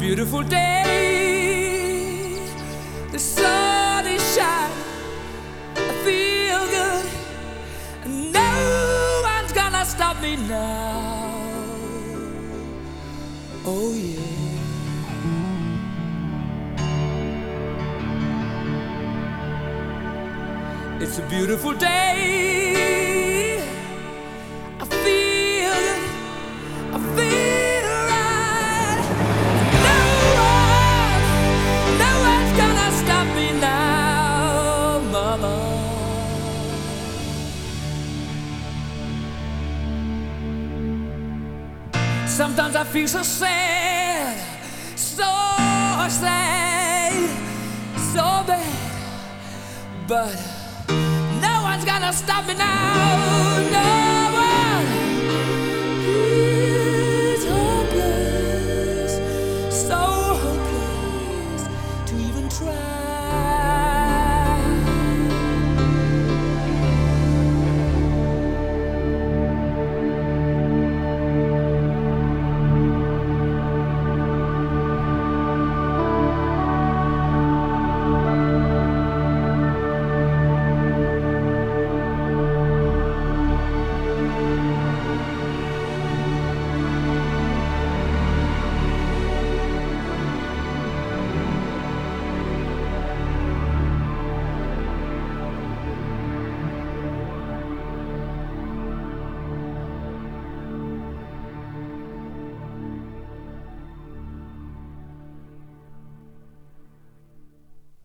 beautiful day. The sun is shining. I feel good. No one's gonna stop me now. Oh yeah. It's a beautiful day. I feel good. I feel right. No one's gonna stop me now, mama. Sometimes I feel so sad, so sad, so bad, but no one's gonna stop me now, no.